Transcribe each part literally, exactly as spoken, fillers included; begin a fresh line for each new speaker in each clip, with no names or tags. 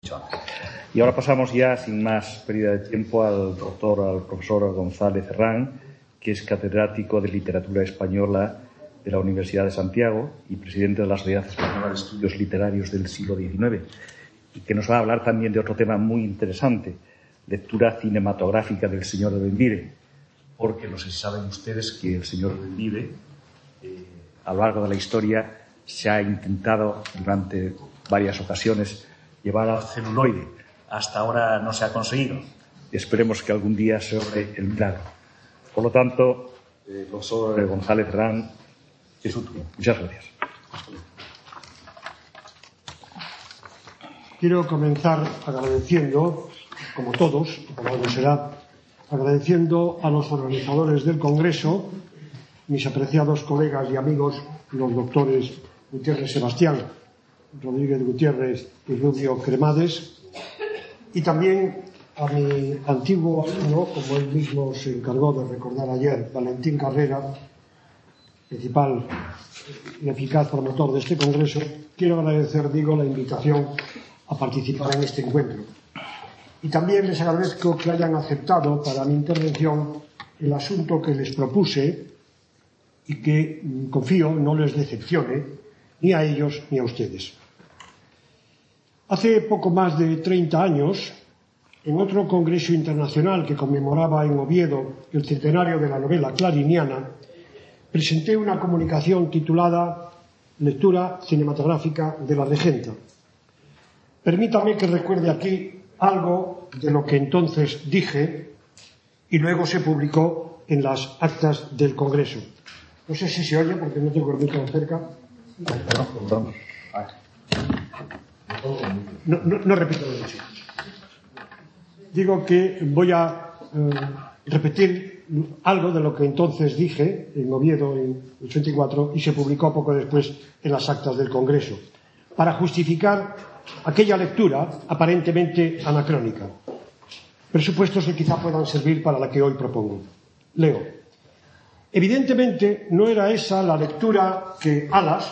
Y ahora pasamos ya, sin más pérdida de tiempo, al doctor, al profesor González Herrán, que es catedrático de Literatura Española de la Universidad de Santiago y presidente de la Sociedad Española de Estudios Literarios del siglo diecinueve, y que nos va a hablar también de otro tema muy interesante, lectura cinematográfica del señor de Bembibre, porque no sé si saben ustedes que el señor de Bembibre, eh, a lo largo de la historia, se ha intentado durante varias ocasiones llevar al celuloide. Hasta ahora no se ha conseguido. Esperemos que algún día se logre el milagro. Por lo tanto, eh, profesor González Herrán, es su turno. Muchas gracias.
Quiero comenzar agradeciendo, como todos, como algo será, agradeciendo a los organizadores del Congreso, mis apreciados colegas y amigos, los doctores Gutiérrez Sebastián, Rodríguez Gutiérrez y Rubio Cremades, y también a mi antiguo alumno, como él mismo se encargó de recordar ayer, Valentín Carrera, principal y eficaz promotor de este congreso. Quiero agradecer, digo, la invitación a participar en este encuentro. Y también les agradezco que hayan aceptado para mi intervención el asunto que les propuse y que, confío, no les decepcione ni a ellos ni a ustedes. Hace poco más de treinta años, en otro congreso internacional que conmemoraba en Oviedo el centenario de la novela clariniana, presenté una comunicación titulada Lectura cinematográfica de la Regenta. Permítame que recuerde aquí algo de lo que entonces dije y luego se publicó en las actas del Congreso. No sé si se oye porque no tengo el micrófono cerca. No, no, no repito lo dicho. Digo que voy a eh, repetir algo de lo que entonces dije en Oviedo en el ochenta y cuatro y se publicó poco después en las actas del Congreso, para justificar aquella lectura aparentemente anacrónica. Presupuestos que quizá puedan servir para la que hoy propongo. Leo. Evidentemente no era esa la lectura que Alas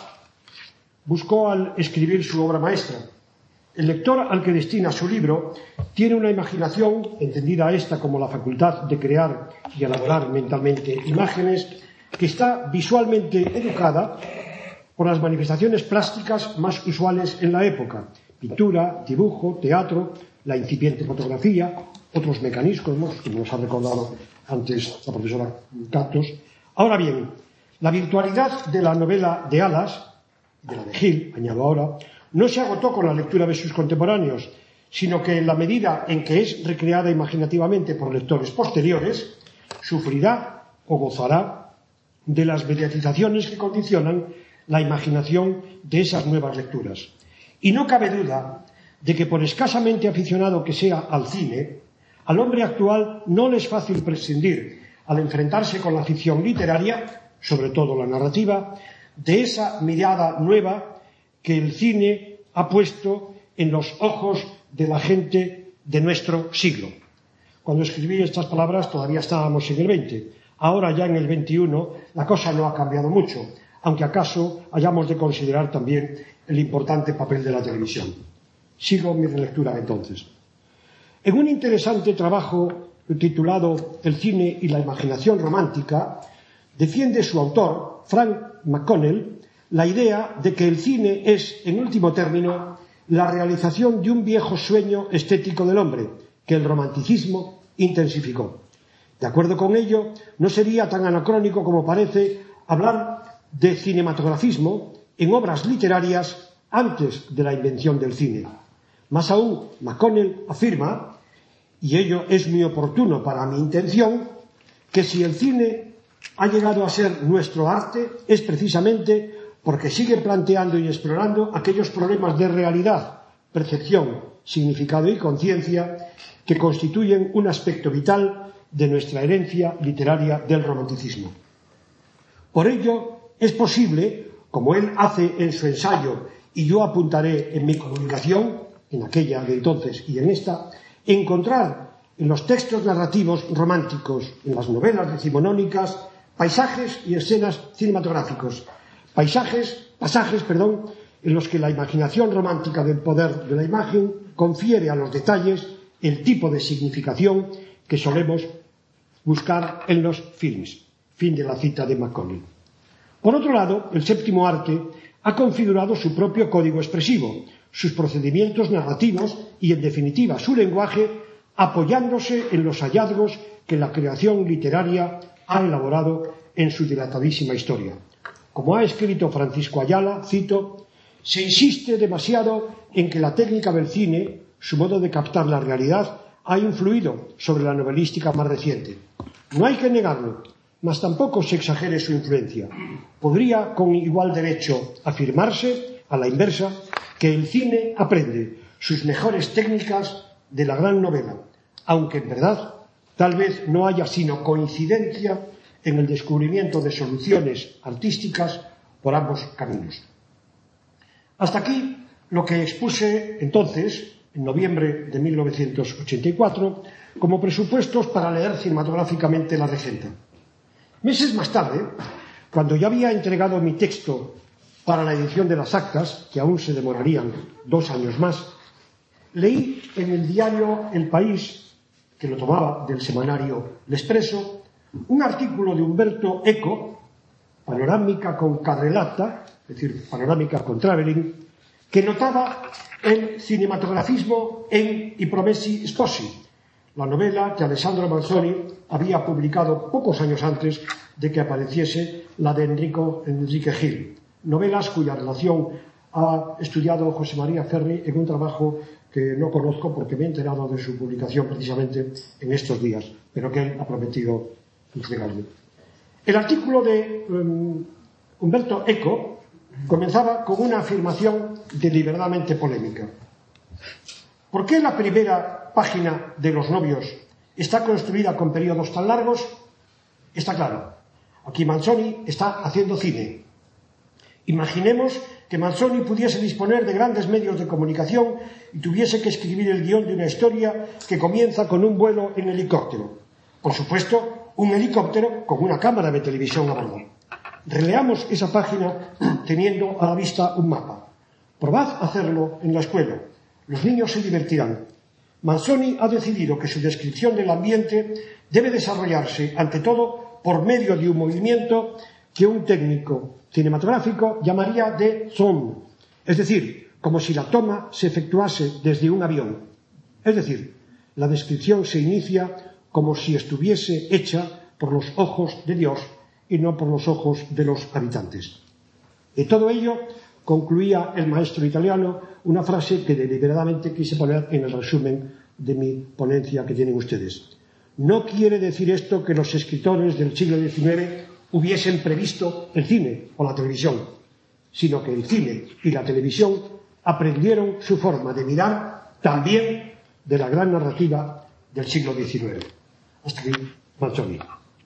buscó al escribir su obra maestra. El lector al que destina su libro tiene una imaginación, entendida esta como la facultad de crear y elaborar mentalmente imágenes, que está visualmente educada por las manifestaciones plásticas más usuales en la época: pintura, dibujo, teatro, la incipiente fotografía, otros mecanismos, como nos ha recordado antes la profesora Cantos. Ahora bien, la virtualidad de la novela de Alas, de la de Gil, añado ahora, no se agotó con la lectura de sus contemporáneos, sino que en la medida en que es recreada imaginativamente por lectores posteriores, sufrirá o gozará de las mediatizaciones que condicionan la imaginación de esas nuevas lecturas. Y no cabe duda de que, por escasamente aficionado que sea al cine, al hombre actual no le es fácil prescindir, al enfrentarse con la ficción literaria, sobre todo la narrativa, de esa mirada nueva que el cine ha puesto en los ojos de la gente de nuestro siglo. Cuando escribí estas palabras todavía estábamos en el veinte. Ahora, ya en el veintiuno, la cosa no ha cambiado mucho, aunque acaso hayamos de considerar también el importante papel de la televisión. Sigo mi relectura entonces. En un interesante trabajo titulado El cine y la imaginación romántica, defiende su autor, Frank McConnell, la idea de que el cine es, en último término, la realización de un viejo sueño estético del hombre, que el romanticismo intensificó. De acuerdo con ello, no sería tan anacrónico como parece hablar de cinematografismo en obras literarias antes de la invención del cine. Más aún, McConnell afirma, y ello es muy oportuno para mi intención, que si el cine ha llegado a ser nuestro arte es precisamente porque sigue planteando y explorando aquellos problemas de realidad, percepción, significado y conciencia que constituyen un aspecto vital de nuestra herencia literaria del romanticismo. Por ello, es posible, como él hace en su ensayo y yo apuntaré en mi comunicación, en aquella de entonces y en esta, encontrar en los textos narrativos románticos, en las novelas decimonónicas, paisajes y escenas cinematográficos, paisajes, pasajes, perdón, en los que la imaginación romántica del poder de la imagen confiere a los detalles el tipo de significación que solemos buscar en los filmes. Fin de la cita de Macaulay. Por otro lado, el séptimo arte ha configurado su propio código expresivo, sus procedimientos narrativos y, en definitiva, su lenguaje, apoyándose en los hallazgos que la creación literaria ha elaborado en su dilatadísima historia. Como ha escrito Francisco Ayala, cito, se insiste demasiado en que la técnica del cine, su modo de captar la realidad, ha influido sobre la novelística más reciente. No hay que negarlo, mas tampoco se exagere su influencia. Podría con igual derecho afirmarse, a la inversa, que el cine aprende sus mejores técnicas de la gran novela, aunque en verdad tal vez no haya sino coincidencia en el descubrimiento de soluciones artísticas por ambos caminos. Hasta aquí lo que expuse entonces, en noviembre de mil novecientos ochenta y cuatro, como presupuestos para leer cinematográficamente La Regenta. Meses más tarde, cuando ya había entregado mi texto para la edición de las actas, que aún se demorarían dos años más, leí en el diario El País, que lo tomaba del semanario L'Espresso, un artículo de Umberto Eco, Panorámica con Cadrelata, es decir, Panorámica con Travelling, que notaba el cinematografismo en I Promessi Sposi, la novela que Alessandro Manzoni había publicado pocos años antes de que apareciese la de Enrico, Enrique Gil, novelas cuya relación ha estudiado José María Ferri en un trabajo que no conozco porque me he enterado de su publicación precisamente en estos días, pero que él ha prometido entregarme. El artículo de um, Umberto Eco comenzaba con una afirmación deliberadamente polémica. ¿Por qué la primera página de Los novios está construida con periodos tan largos? Está claro. Aquí Manzoni está haciendo cine. Imaginemos que Manzoni pudiese disponer de grandes medios de comunicación y tuviese que escribir el guión de una historia que comienza con un vuelo en helicóptero. Por supuesto, un helicóptero con una cámara de televisión a bordo. Releamos esa página teniendo a la vista un mapa. Probad hacerlo en la escuela. Los niños se divertirán. Manzoni ha decidido que su descripción del ambiente debe desarrollarse, ante todo, por medio de un movimiento que un técnico cinematográfico llamaría de zoom, es decir, como si la toma se efectuase desde un avión. Es decir, la descripción se inicia como si estuviese hecha por los ojos de Dios y no por los ojos de los habitantes. De todo ello concluía el maestro italiano una frase que deliberadamente quise poner en el resumen de mi ponencia que tienen ustedes. No quiere decir esto que los escritores del siglo diecinueve hubiesen previsto el cine o la televisión, sino que el cine y la televisión aprendieron su forma de mirar también de la gran narrativa del siglo diecinueve. Hasta aquí, Manzoni.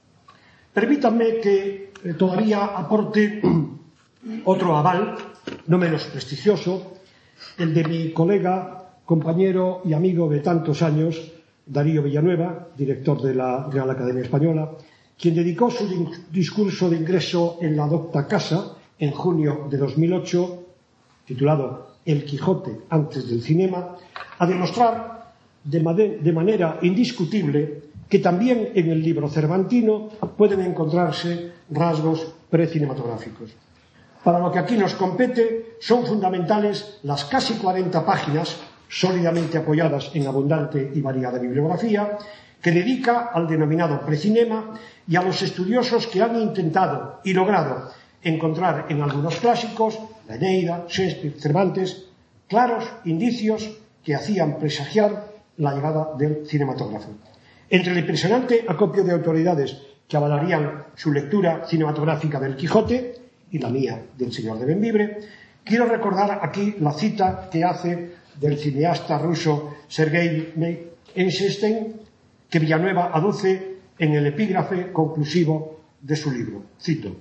Permítanme que eh, todavía aporte otro aval, no menos prestigioso, el de mi colega, compañero y amigo de tantos años, Darío Villanueva, director de la Real Academia Española, quien dedicó su discurso de ingreso en la docta casa en junio de dos mil ocho, titulado El Quijote antes del cinema, a demostrar de, de manera indiscutible que también en el libro cervantino pueden encontrarse rasgos precinematográficos. Para lo que aquí nos compete, son fundamentales las casi cuarenta páginas, sólidamente apoyadas en abundante y variada bibliografía, que dedica al denominado precinema y a los estudiosos que han intentado y logrado encontrar en algunos clásicos, la Eneida, Shakespeare, Cervantes, claros indicios que hacían presagiar la llegada del cinematógrafo. Entre el impresionante acopio de autoridades que avalarían su lectura cinematográfica del Quijote y la mía del Señor de Bembibre, quiero recordar aquí la cita que hace del cineasta ruso Sergei Eisenstein, que Villanueva aduce en el epígrafe conclusivo de su libro. Cito.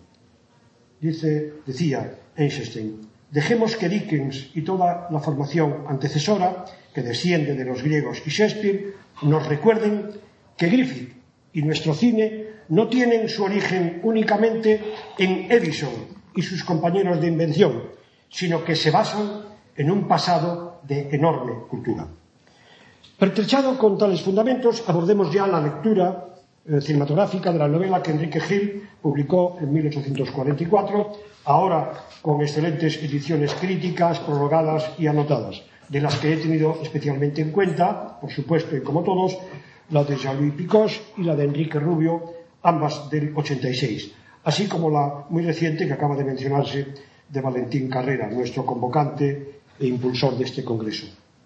Dice, decía Eisenstein, dejemos que Dickens y toda la formación antecesora, que desciende de los griegos y Shakespeare, nos recuerden que Griffith y nuestro cine no tienen su origen únicamente en Edison y sus compañeros de invención, sino que se basan en un pasado de enorme cultura. Pertrechado con tales fundamentos, abordemos ya la lectura eh, cinematográfica de la novela que Enrique Gil publicó en mil ochocientos cuarenta y cuatro, ahora con excelentes ediciones críticas, prologadas y anotadas, de las que he tenido especialmente en cuenta, por supuesto, y como todos, la de Jean-Louis Picot y la de Enrique Rubio, ambas del ochenta y seis, así como la muy reciente que acaba de mencionarse de Valentín Carrera, nuestro convocante e impulsor de este congreso.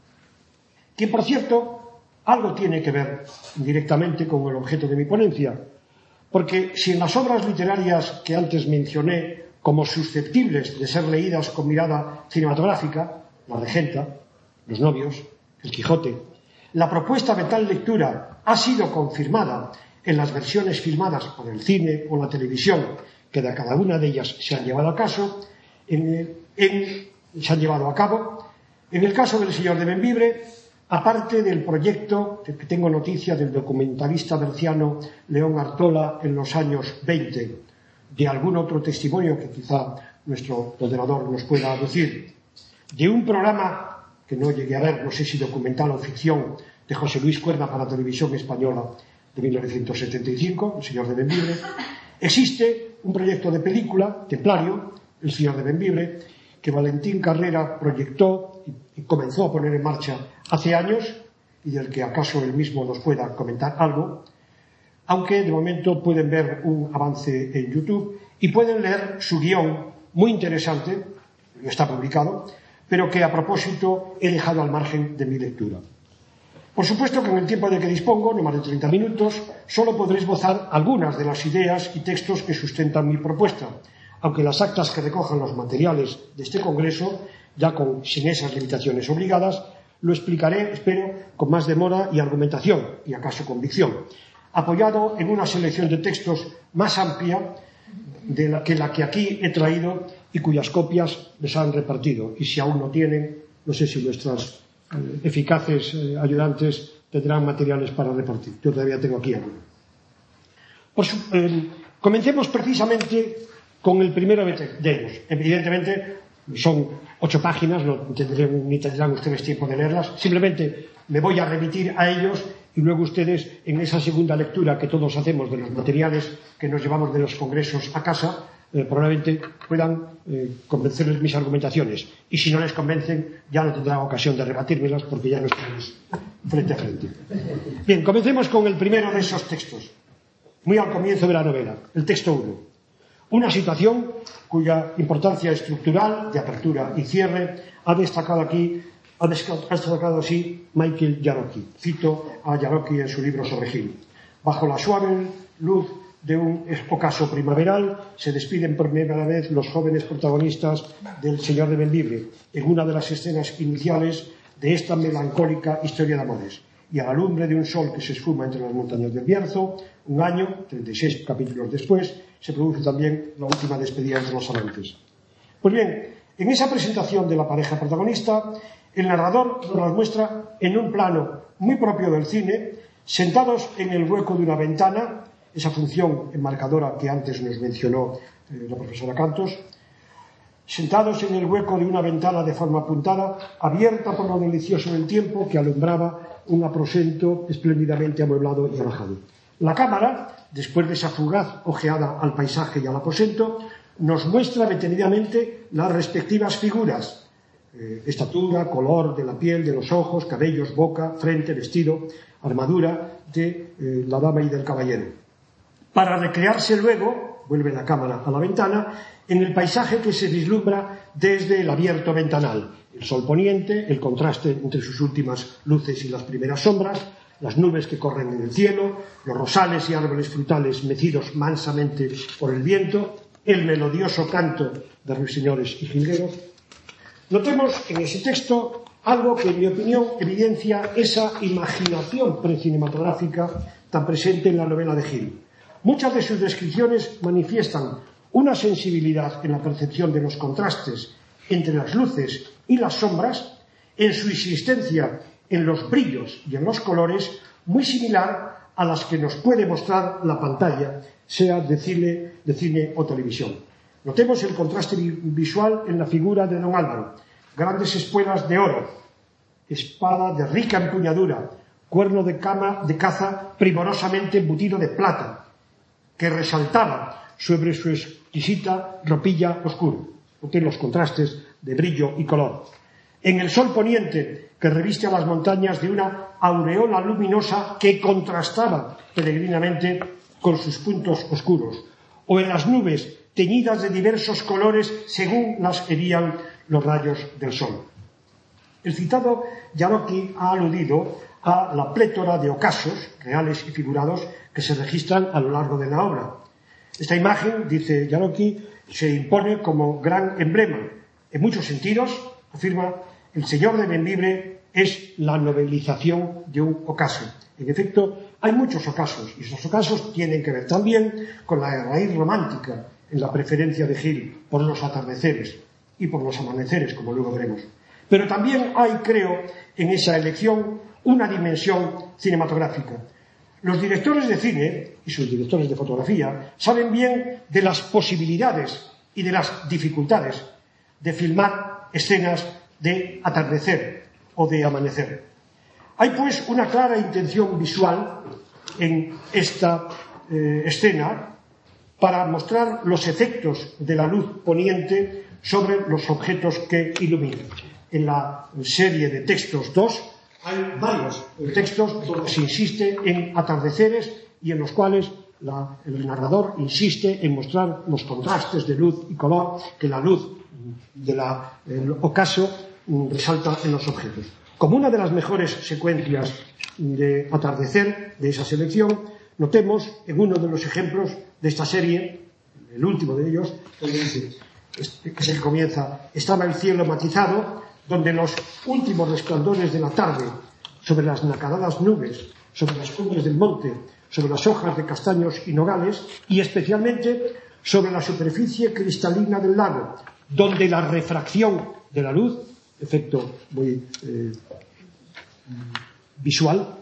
Quien, por cierto, algo tiene que ver directamente con el objeto de mi ponencia, porque si en las obras literarias que antes mencioné como susceptibles de ser leídas con mirada cinematográfica, La Regenta, Los Novios, El Quijote, la propuesta de tal lectura ha sido confirmada en las versiones filmadas por el cine o la televisión, que de cada una de ellas se han llevado a caso, en, en, se han llevado a cabo. En el caso del señor de Bembibre, aparte del proyecto, que tengo noticia del documentalista berciano León Artola en los años veinte, de algún otro testimonio que quizá nuestro moderador nos pueda decir, de un programa que no llegué a ver, no sé si documental o ficción, de José Luis Cuerda para Televisión Española de mil novecientos setenta y cinco, El señor de Bembibre. Existe un proyecto de película, Templario, El señor de Bembibre, que Valentín Carrera proyectó y comenzó a poner en marcha hace años y del que acaso él mismo nos pueda comentar algo, aunque de momento pueden ver un avance en YouTube y pueden leer su guión muy interesante, está publicado, pero que a propósito he dejado al margen de mi lectura. Por supuesto que en el tiempo de que dispongo, no más de treinta minutos, solo podré esbozar algunas de las ideas y textos que sustentan mi propuesta, aunque las actas que recojan los materiales de este congreso, ya con, sin esas limitaciones obligadas, lo explicaré, espero, con más demora y argumentación, y acaso convicción, apoyado en una selección de textos más amplia de la que la que aquí he traído y cuyas copias les han repartido. Y si aún no tienen, no sé si nuestras eh, eficaces eh, ayudantes tendrán materiales para repartir. Yo todavía tengo aquí alguno. Por su, eh, comencemos precisamente con el primero de ellos. Evidentemente son ocho páginas, no tendrán, ni tendrán ustedes tiempo de leerlas. Simplemente me voy a remitir a ellos y luego ustedes, en esa segunda lectura que todos hacemos de los materiales que nos llevamos de los congresos a casa, eh, probablemente puedan eh, convencerles mis argumentaciones. Y si no les convencen, ya no tendrán ocasión de rebatírmelas porque ya no estamos frente a frente. Bien, comencemos con el primero de esos textos, muy al comienzo de la novela, el texto uno. Una situación cuya importancia estructural, de apertura y cierre, ha destacado aquí Ha destacado así Michael Jarocki. Cito a Jarocki en su libro sobre Gil. Bajo la suave luz de un ocaso primaveral se despiden por primera vez los jóvenes protagonistas del Señor de Bembibre en una de las escenas iniciales de esta melancólica historia de amores. Y a la lumbre de un sol que se esfuma entre las montañas del Bierzo, un año, treinta y seis capítulos después, se produce también la última despedida entre los amantes. Pues bien, en esa presentación de la pareja protagonista, el narrador nos las muestra en un plano muy propio del cine, sentados en el hueco de una ventana, esa función enmarcadora que antes nos mencionó eh, la profesora Cantos, sentados en el hueco de una ventana de forma apuntada, abierta por lo delicioso del tiempo que alumbraba un aposento espléndidamente amueblado y alajado. La cámara, después de esa fugaz ojeada al paisaje y al aposento, nos muestra detenidamente las respectivas figuras, Eh, estatura, color de la piel, de los ojos, cabellos, boca, frente, vestido, armadura de eh, la dama y del caballero. Para recrearse luego, vuelve la cámara a la ventana, en el paisaje que se vislumbra desde el abierto ventanal. El sol poniente, el contraste entre sus últimas luces y las primeras sombras, las nubes que corren en el cielo, los rosales y árboles frutales mecidos mansamente por el viento, el melodioso canto de ruiseñores y jilgueros. Notemos en ese texto algo que, en mi opinión, evidencia esa imaginación precinematográfica tan presente en la novela de Gil. Muchas de sus descripciones manifiestan una sensibilidad en la percepción de los contrastes entre las luces y las sombras, en su insistencia en los brillos y en los colores, muy similar a las que nos puede mostrar la pantalla, sea de cine, de cine o televisión. Notemos el contraste visual en la figura de don Álvaro. Grandes espuelas de oro, espada de rica empuñadura, cuerno de, cama, de caza primorosamente embutido de plata, que resaltaba sobre su exquisita ropilla oscura. Noten los contrastes de brillo y color. En el sol poniente, que reviste a las montañas de una aureola luminosa que contrastaba peregrinamente con sus puntos oscuros, o en las nubes teñidas de diversos colores según las herían los rayos del sol. El citado Jauregui ha aludido a la plétora de ocasos, reales y figurados, que se registran a lo largo de la obra. Esta imagen, dice Jauregui, se impone como gran emblema. En muchos sentidos, afirma, el Señor de Bembibre es la novelización de un ocaso. En efecto, hay muchos ocasos, y esos ocasos tienen que ver también con la raíz romántica en la preferencia de Gil por los atardeceres y por los amaneceres, como luego veremos. Pero también hay, creo, en esa elección una dimensión cinematográfica. Los directores de cine y sus directores de fotografía saben bien de las posibilidades y de las dificultades de filmar escenas de atardecer o de amanecer. Hay pues una clara intención visual en esta eh, escena para mostrar los efectos de la luz poniente sobre los objetos que iluminan. En la serie de textos dos hay varios textos donde se insiste en atardeceres y en los cuales la, el narrador insiste en mostrar los contrastes de luz y color que la luz del ocaso resalta en los objetos. Como una de las mejores secuencias de atardecer de esa selección, notemos en uno de los ejemplos de esta serie, el último de ellos, donde dice, que es el que comienza, estaba el cielo matizado, donde los últimos resplandores de la tarde, sobre las nacaradas nubes, sobre las cumbres del monte, sobre las hojas de castaños y nogales, y especialmente sobre la superficie cristalina del lago, donde la refracción de la luz, efecto muy eh, visual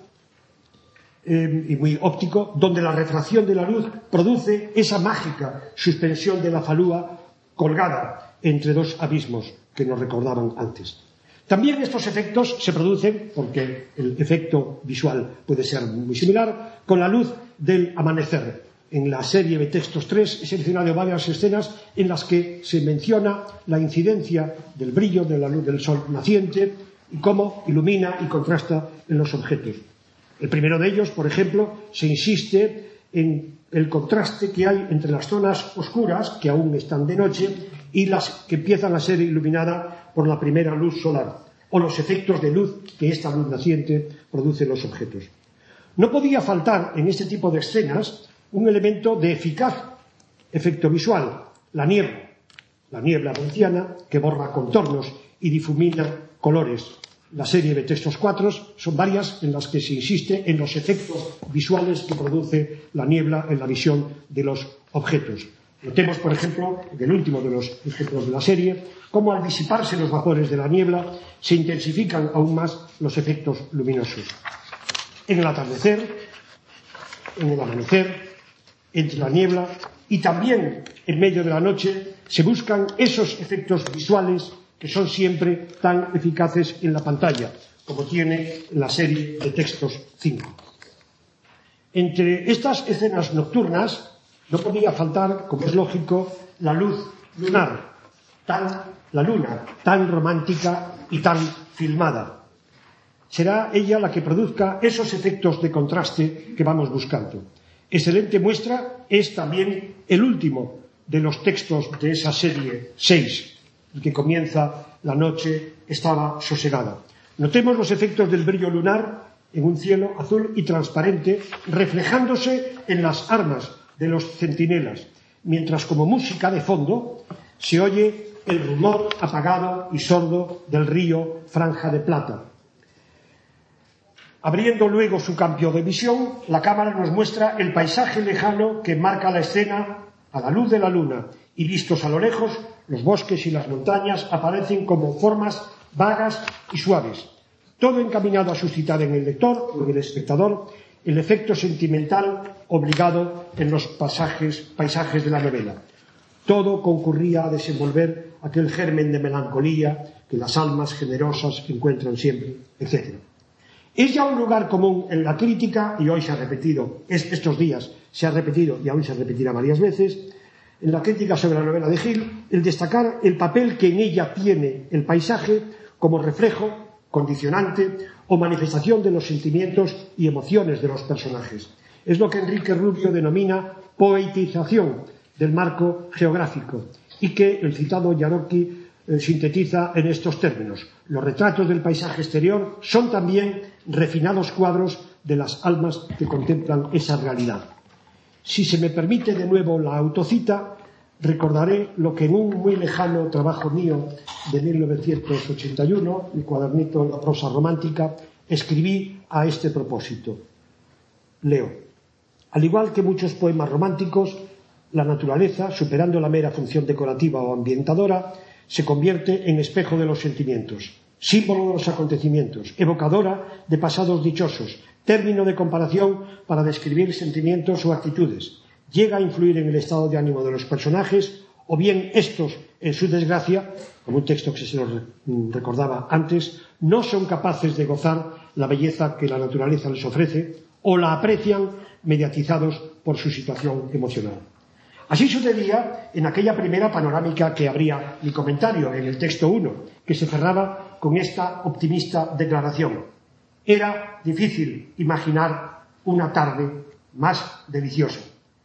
eh, y muy óptico, donde la refracción de la luz produce esa mágica suspensión de la falúa colgada entre dos abismos que nos recordaban antes. También estos efectos se producen, porque el efecto visual puede ser muy similar, con la luz del amanecer. En la serie de textos tres he seleccionado varias escenas en las que se menciona la incidencia del brillo de la luz del sol naciente y cómo ilumina y contrasta en los objetos. El primero de ellos, por ejemplo, se insiste en el contraste que hay entre las zonas oscuras, que aún están de noche, y las que empiezan a ser iluminadas por la primera luz solar, o los efectos de luz que esta luz naciente produce en los objetos. No podía faltar en este tipo de escenas un elemento de eficaz efecto visual, la niebla, la niebla venciana que borra contornos y difumina colores. La serie de textos cuatro son varias en las que se insiste en los efectos visuales que produce la niebla en la visión de los objetos. Notemos, por ejemplo, en el último de los ejemplos de la serie, cómo al disiparse los vapores de la niebla se intensifican aún más los efectos luminosos. En el atardecer, en el amanecer, entre la niebla y también en medio de la noche se buscan esos efectos visuales que son siempre tan eficaces en la pantalla, como tiene la serie de textos cinco. Entre estas escenas nocturnas no podía faltar, como es lógico, la luz lunar, tan, la luna, tan romántica y tan filmada. Será ella la que produzca esos efectos de contraste que vamos buscando. Excelente muestra es también el último de los textos de esa serie seis, el que comienza la noche estaba sosegada. Notemos los efectos del brillo lunar en un cielo azul y transparente, reflejándose en las armas de los centinelas, mientras como música de fondo se oye el rumor apagado y sordo del río Franja de Plata. Abriendo luego su campo de visión, la cámara nos muestra el paisaje lejano que marca la escena a la luz de la luna, y vistos a lo lejos, los bosques y las montañas aparecen como formas vagas y suaves, todo encaminado a suscitar en el lector o en el espectador el efecto sentimental obligado en los pasajes, paisajes de la novela. Todo concurría a desenvolver aquel germen de melancolía que las almas generosas encuentran siempre, etcétera. Es ya un lugar común en la crítica, y hoy se ha repetido, estos días se ha repetido y aún se repetirá varias veces, en la crítica sobre la novela de Gil, el destacar el papel que en ella tiene el paisaje como reflejo, condicionante o manifestación de los sentimientos y emociones de los personajes. Es lo que Enrique Rubio denomina poetización del marco geográfico y que el citado Jarocki eh, sintetiza en estos términos. Los retratos del paisaje exterior son también refinados cuadros de las almas que contemplan esa realidad. Si se me permite de nuevo la autocita, recordaré lo que en un muy lejano trabajo mío de mil novecientos ochenta y uno, mi cuadernito La prosa romántica, escribí a este propósito. Leo. Al igual que muchos poemas románticos, la naturaleza, superando la mera función decorativa o ambientadora, se convierte en espejo de los sentimientos, símbolo de los acontecimientos, evocadora de pasados dichosos, término de comparación para describir sentimientos o actitudes. Llega a influir en el estado de ánimo de los personajes, o bien estos, en su desgracia, como un texto que se lo recordaba antes, no son capaces de gozar la belleza que la naturaleza les ofrece, o la aprecian mediatizados por su situación emocional. Así sucedía en aquella primera panorámica que abría mi comentario en el texto uno, que se cerraba con esta optimista declaración. Era difícil imaginar una tarde más deliciosa,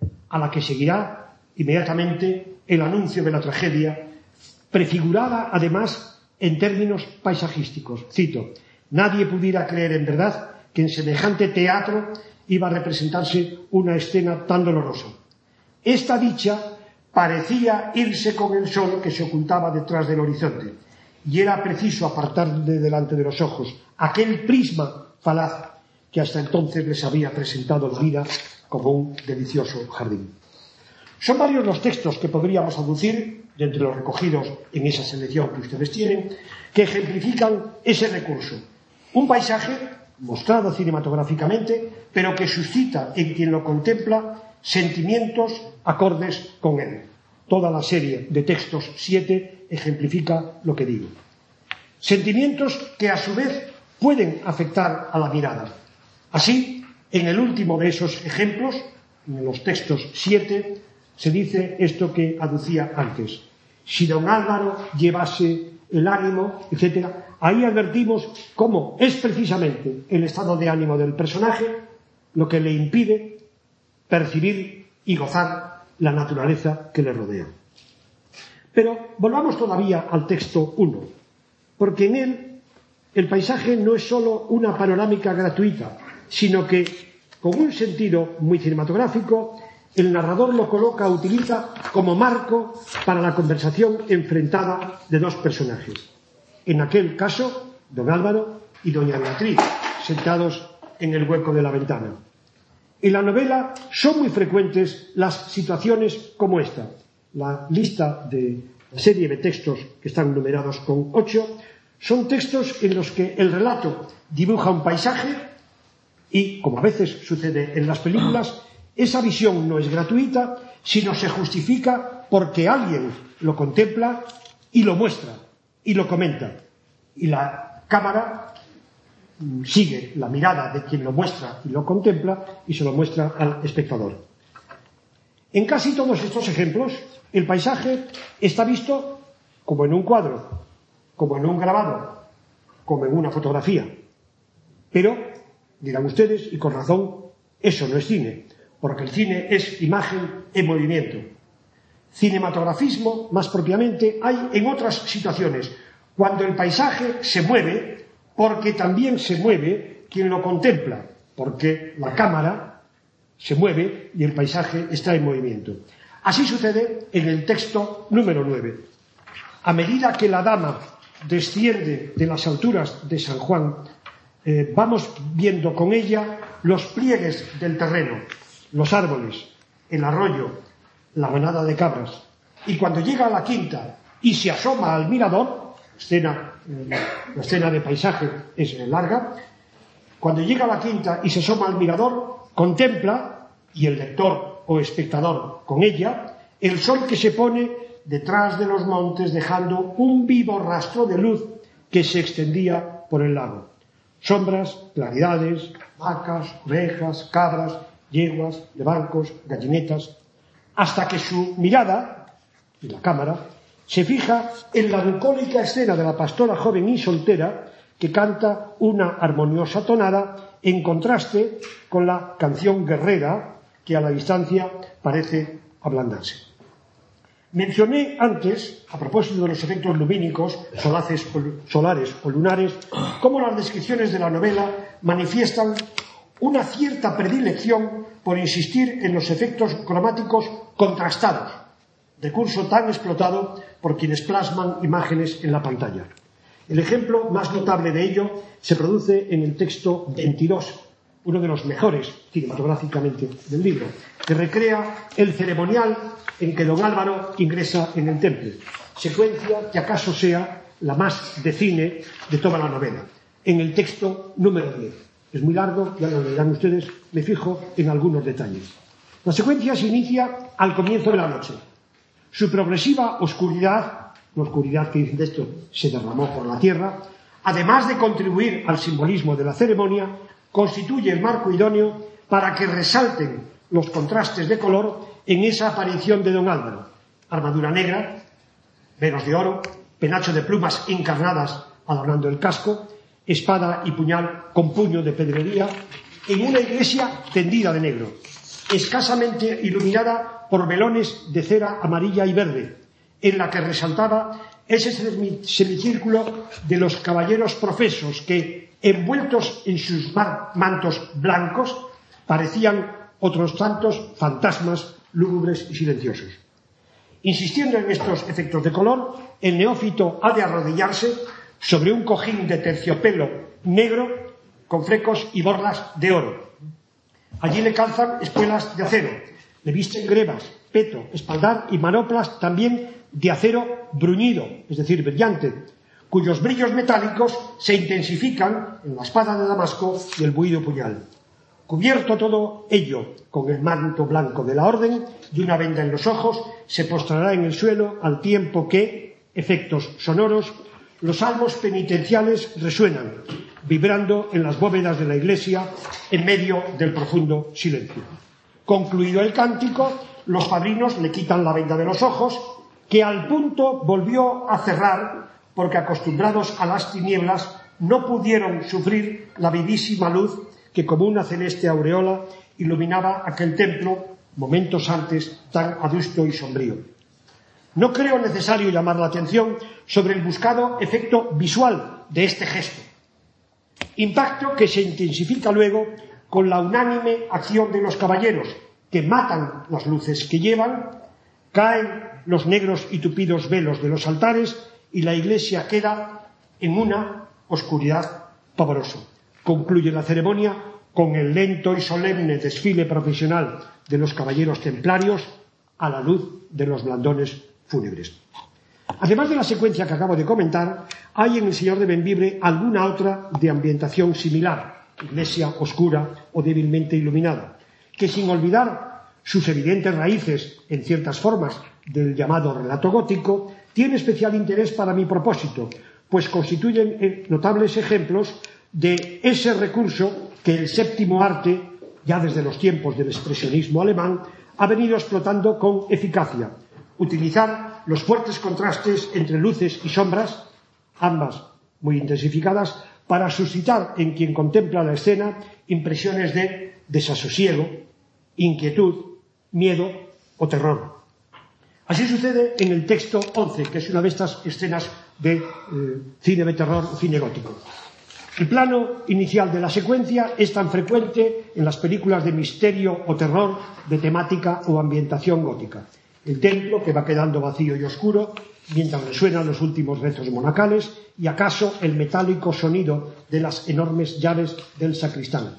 a la que seguirá inmediatamente el anuncio de la tragedia, prefigurada además en términos paisajísticos. Cito: nadie pudiera creer en verdad que en semejante teatro iba a representarse una escena tan dolorosa. Esta dicha parecía irse con el sol que se ocultaba detrás del horizonte, y era preciso apartar de delante de los ojos aquel prisma falaz que hasta entonces les había presentado la vida como un delicioso jardín. Son varios los textos que podríamos aducir, de entre los recogidos en esa selección que ustedes tienen, que ejemplifican ese recurso. Un paisaje mostrado cinematográficamente, pero que suscita en quien lo contempla sentimientos acordes con él. Toda la serie de textos siete ejemplifica lo que digo. Sentimientos que a su vez pueden afectar a la mirada. Así, en el último de esos ejemplos, en los textos siete, se dice esto que aducía antes. Si don Álvaro llevase el ánimo, etcétera, ahí advertimos cómo es precisamente el estado de ánimo del personaje lo que le impide percibir y gozar la naturaleza que le rodea. Pero volvamos todavía al texto uno, porque en él el paisaje no es sólo una panorámica gratuita, sino que, con un sentido muy cinematográfico, el narrador lo coloca, utiliza como marco para la conversación enfrentada de dos personajes. En aquel caso, don Álvaro y doña Beatriz, sentados en el hueco de la ventana. En la novela son muy frecuentes las situaciones como esta. La lista de la serie de textos, que están numerados con ocho, son textos en los que el relato dibuja un paisaje y, como a veces sucede en las películas, esa visión no es gratuita, sino se justifica porque alguien lo contempla y lo muestra y lo comenta. Y la cámara sigue la mirada de quien lo muestra y lo contempla y se lo muestra al espectador. En casi todos estos ejemplos, el paisaje está visto como en un cuadro, como en un grabado, como en una fotografía. Pero, dirán ustedes, y con razón, eso no es cine, porque el cine es imagen en movimiento. Cinematografismo, más propiamente, hay en otras situaciones, cuando el paisaje se mueve, porque también se mueve quien lo contempla, porque la cámara se mueve y el paisaje está en movimiento. Así sucede en el texto número nueve. A medida que la dama desciende de las alturas de San Juan, eh, vamos viendo con ella los pliegues del terreno, los árboles, el arroyo, la manada de cabras. Y cuando llega a la quinta y se asoma al mirador, escena, eh, la escena de paisaje es larga, cuando llega a la quinta y se asoma al mirador, contempla, y el lector o espectador con ella, el sol que se pone detrás de los montes dejando un vivo rastro de luz que se extendía por el lago. Sombras, claridades, vacas, ovejas, cabras, yeguas, de bancos, gallinetas, hasta que su mirada, y la cámara, se fija en la bucólica escena de la pastora joven y soltera que canta una armoniosa tonada en contraste con la canción guerrera que a la distancia parece ablandarse. Mencioné antes, a propósito de los efectos lumínicos, solaces, solares o lunares, cómo las descripciones de la novela manifiestan una cierta predilección por insistir en los efectos cromáticos contrastados, recurso tan explotado por quienes plasman imágenes en la pantalla. El ejemplo más notable de ello se produce en el texto veintidós, uno de los mejores cinematográficamente del libro, que recrea el ceremonial en que don Álvaro ingresa en el templo, secuencia que acaso sea la más de cine de toda la novela, en el texto número diez. Es muy largo, ya lo leerán ustedes, me fijo en algunos detalles. La secuencia se inicia al comienzo de la noche. Su progresiva oscuridad, la oscuridad que dicen de esto se derramó por la tierra, además de contribuir al simbolismo de la ceremonia, constituye el marco idóneo para que resalten los contrastes de color en esa aparición de don Álvaro. Armadura negra, velos de oro, penacho de plumas encarnadas adornando el casco, espada y puñal con puño de pedrería, en una iglesia tendida de negro, escasamente iluminada por velones de cera amarilla y verde, en la que resaltaba ese semicírculo de los caballeros profesos que, envueltos en sus mantos blancos, parecían otros tantos fantasmas lúgubres y silenciosos. Insistiendo en estos efectos de color, el neófito ha de arrodillarse sobre un cojín de terciopelo negro con flecos y borlas de oro. Allí le calzan espuelas de acero, le visten grebas, peto, espaldar y manoplas también de acero bruñido, es decir, brillante, cuyos brillos metálicos se intensifican en la espada de Damasco y el buido puñal. Cubierto todo ello con el manto blanco de la orden y una venda en los ojos, se postrará en el suelo al tiempo que, efectos sonoros, los salmos penitenciales resuenan, vibrando en las bóvedas de la iglesia en medio del profundo silencio. Concluido el cántico, los padrinos le quitan la venda de los ojos, que al punto volvió a cerrar porque, acostumbrados a las tinieblas, no pudieron sufrir la vivísima luz que como una celeste aureola iluminaba aquel templo momentos antes tan adusto y sombrío. No creo necesario llamar la atención sobre el buscado efecto visual de este gesto, impacto que se intensifica luego con la unánime acción de los caballeros, que matan las luces que llevan, caen los negros y tupidos velos de los altares y la iglesia queda en una oscuridad pavorosa. Concluye la ceremonia con el lento y solemne desfile profesional de los caballeros templarios a la luz de los blandones fúnebres. Además de la secuencia que acabo de comentar, hay en El Señor de Bembibre alguna otra de ambientación similar, iglesia oscura o débilmente iluminada, que sin olvidar sus evidentes raíces en ciertas formas del llamado relato gótico, tiene especial interés para mi propósito, pues constituyen notables ejemplos de ese recurso que el séptimo arte, ya desde los tiempos del expresionismo alemán, ha venido explotando con eficacia: utilizar los fuertes contrastes entre luces y sombras, ambas muy intensificadas, para suscitar en quien contempla la escena impresiones de desasosiego, inquietud, miedo o terror. Así sucede en el texto once, que es una de estas escenas de eh, cine de terror, cine gótico. El plano inicial de la secuencia es tan frecuente en las películas de misterio o terror de temática o ambientación gótica. El templo, que va quedando vacío y oscuro mientras resuenan los últimos rezos monacales, y acaso el metálico sonido de las enormes llaves del sacristán.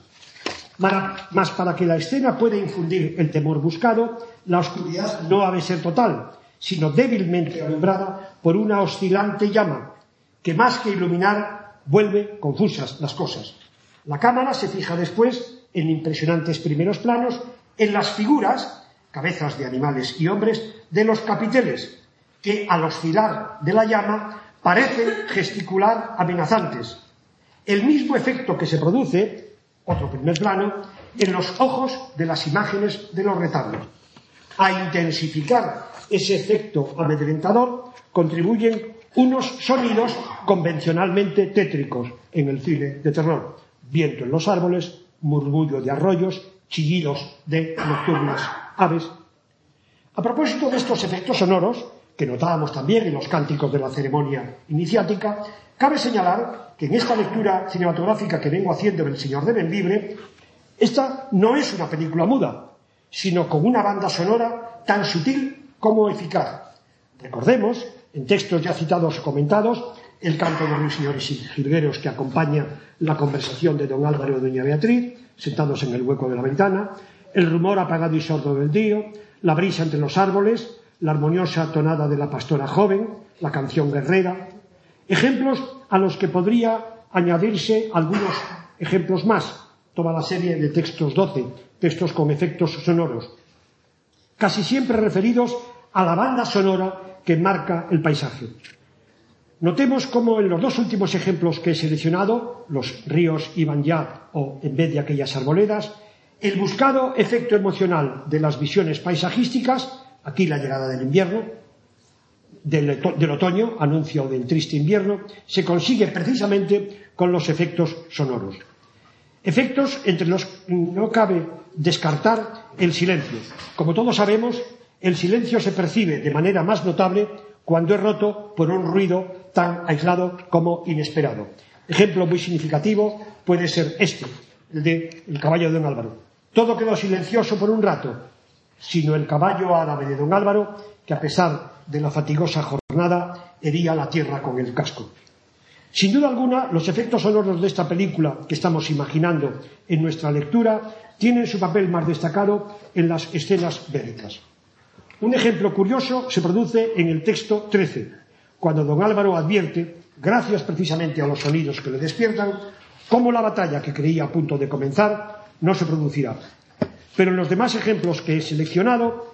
Mas para que la escena pueda infundir el temor buscado, la oscuridad no ha de ser total, sino débilmente alumbrada por una oscilante llama, que más que iluminar, vuelve confusas las cosas. La cámara se fija después, en impresionantes primeros planos, en las figuras cabezas de animales y hombres, de los capiteles, que al oscilar de la llama parecen gesticular amenazantes. El mismo efecto que se produce, otro primer plano, en los ojos de las imágenes de los retablos. A intensificar ese efecto amedrentador contribuyen unos sonidos convencionalmente tétricos en el cine de terror: viento en los árboles, murmullo de arroyos, chillidos de nocturnas aves. A propósito de estos efectos sonoros, que notábamos también en los cánticos de la ceremonia iniciática, cabe señalar que en esta lectura cinematográfica que vengo haciendo del Señor de Bembibre, esta no es una película muda, sino con una banda sonora tan sutil como eficaz. Recordemos, en textos ya citados o comentados, el canto de ruiseñores y jilgueros que acompaña la conversación de don Álvaro y doña Beatriz, sentados en el hueco de la ventana, el rumor apagado y sordo del río, la brisa entre los árboles, la armoniosa tonada de la pastora joven, la canción guerrera. Ejemplos a los que podría añadirse algunos ejemplos más, toda la serie de textos doce, textos con efectos sonoros, casi siempre referidos a la banda sonora que marca el paisaje. Notemos cómo en los dos últimos ejemplos que he seleccionado, los ríos Ibanyat o En vez de aquellas arboledas, el buscado efecto emocional de las visiones paisajísticas, aquí la llegada del invierno, del, del otoño, anuncio del triste invierno, se consigue precisamente con los efectos sonoros. Efectos entre los que no cabe descartar el silencio. Como todos sabemos, el silencio se percibe de manera más notable cuando es roto por un ruido tan aislado como inesperado. Ejemplo muy significativo puede ser este, el de El caballo de don Álvaro. Todo quedó silencioso por un rato, sino el caballo árabe de don Álvaro, que a pesar de la fatigosa jornada hería la tierra con el casco. Sin duda alguna, los efectos sonoros de esta película que estamos imaginando en nuestra lectura tienen su papel más destacado en las escenas bélicas. Un ejemplo curioso se produce en el texto trece, cuando don Álvaro advierte, gracias precisamente a los sonidos que le despiertan, cómo la batalla que creía a punto de comenzar no se producirá. Pero en los demás ejemplos que he seleccionado,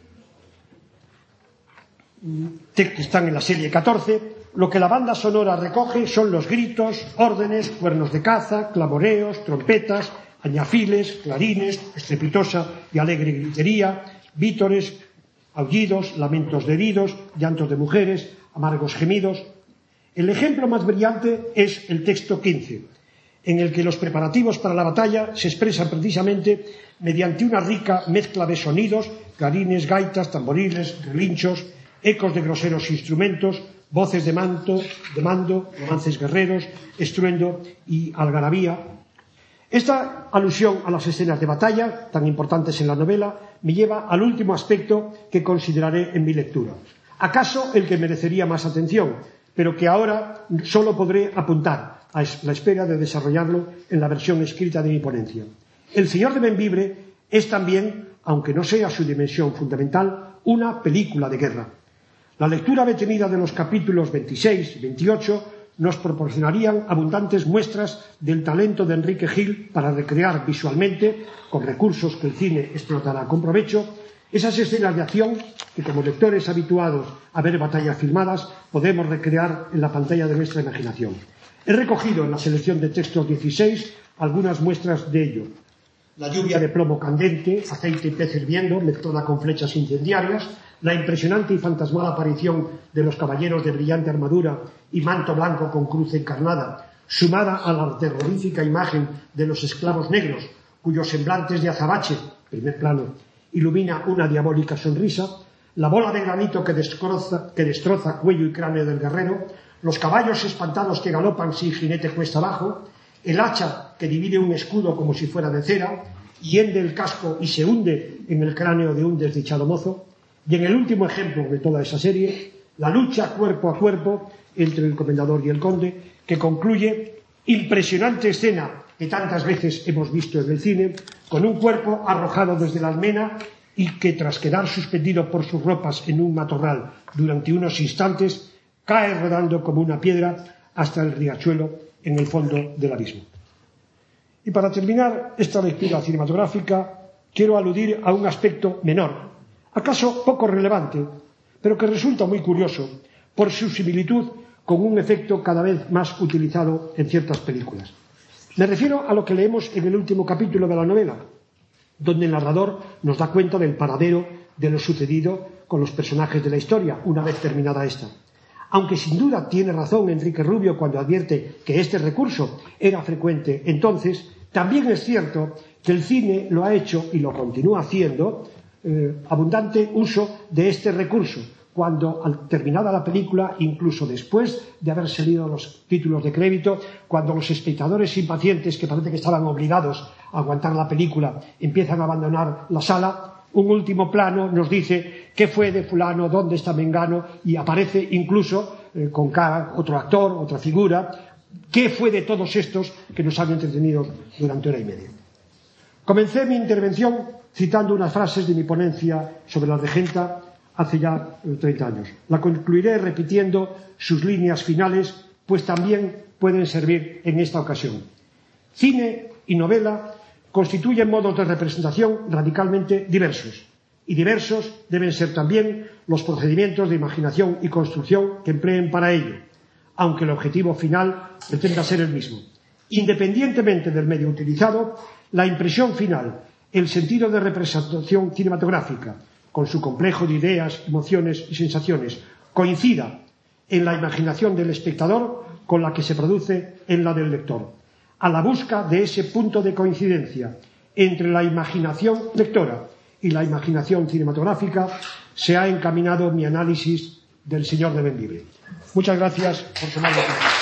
que están en la serie catorce, lo que la banda sonora recoge son los gritos, órdenes, cuernos de caza, clamoreos, trompetas, añafiles, clarines, estrepitosa y alegre gritería, vítores, aullidos, lamentos de heridos, llantos de mujeres, amargos gemidos. El ejemplo más brillante es el texto quince, en el que los preparativos para la batalla se expresan precisamente mediante una rica mezcla de sonidos, clarines, gaitas, tamboriles, relinchos, ecos de groseros instrumentos, voces de, manto, de mando, romances guerreros, estruendo y algarabía. Esta alusión a las escenas de batalla, tan importantes en la novela, me lleva al último aspecto que consideraré en mi lectura. Acaso el que merecería más atención, pero que ahora solo podré apuntar, a la espera de desarrollarlo en la versión escrita de mi ponencia. El Señor de Bembibre es también, aunque no sea su dimensión fundamental, una película de guerra. La lectura detenida de los capítulos veintiséis y veintiocho nos proporcionarían abundantes muestras del talento de Enrique Gil para recrear visualmente, con recursos que el cine explotará con provecho, esas escenas de acción que, como lectores habituados a ver batallas filmadas, podemos recrear en la pantalla de nuestra imaginación. He recogido en la selección de textos dieciséis algunas muestras de ello. La lluvia de plomo candente, aceite y pez hirviendo, mezclada con flechas incendiarias, la impresionante y fantasmal aparición de los caballeros de brillante armadura y manto blanco con cruz encarnada, sumada a la terrorífica imagen de los esclavos negros, cuyos semblantes de azabache, primer plano, ilumina una diabólica sonrisa, la bola de granito que destroza, que destroza cuello y cráneo del guerrero, los caballos espantados que galopan sin jinete cuesta abajo, el hacha que divide un escudo como si fuera de cera, hiende el casco y se hunde en el cráneo de un desdichado mozo, y en el último ejemplo de toda esa serie, la lucha cuerpo a cuerpo entre el comendador y el conde, que concluye impresionante escena que tantas veces hemos visto en el cine, con un cuerpo arrojado desde la almena y que, tras quedar suspendido por sus ropas en un matorral durante unos instantes, cae rodando como una piedra hasta el riachuelo en el fondo del abismo. Y para terminar esta lectura cinematográfica, quiero aludir a un aspecto menor, acaso poco relevante, pero que resulta muy curioso por su similitud con un efecto cada vez más utilizado en ciertas películas. Me refiero a lo que leemos en el último capítulo de la novela, donde el narrador nos da cuenta del paradero de lo sucedido con los personajes de la historia, una vez terminada esta. Aunque sin duda tiene razón Enrique Rubio cuando advierte que este recurso era frecuente entonces, también es cierto que el cine lo ha hecho y lo continúa haciendo eh, abundante uso de este recurso, cuando al terminada la película, incluso después de haber salido los títulos de crédito, cuando los espectadores impacientes, que parece que estaban obligados a aguantar la película, empiezan a abandonar la sala, un último plano nos dice qué fue de fulano, dónde está Mengano, y aparece incluso eh, con cada otro actor, otra figura, qué fue de todos estos que nos han entretenido durante hora y media. Comencé mi intervención citando unas frases de mi ponencia sobre la regenta hace ya treinta años. La concluiré repitiendo sus líneas finales, pues también pueden servir en esta ocasión. Cine y novela constituyen modos de representación radicalmente diversos, y diversos deben ser también los procedimientos de imaginación y construcción que empleen para ello, aunque el objetivo final pretenda ser el mismo. Independientemente del medio utilizado, la impresión final, el sentido de representación cinematográfica, con su complejo de ideas, emociones y sensaciones, coincida en la imaginación del espectador con la que se produce en la del lector. A la busca de ese punto de coincidencia entre la imaginación lectora y la imaginación cinematográfica se ha encaminado mi análisis del Señor de Bembibre. Muchas gracias por su amable atención.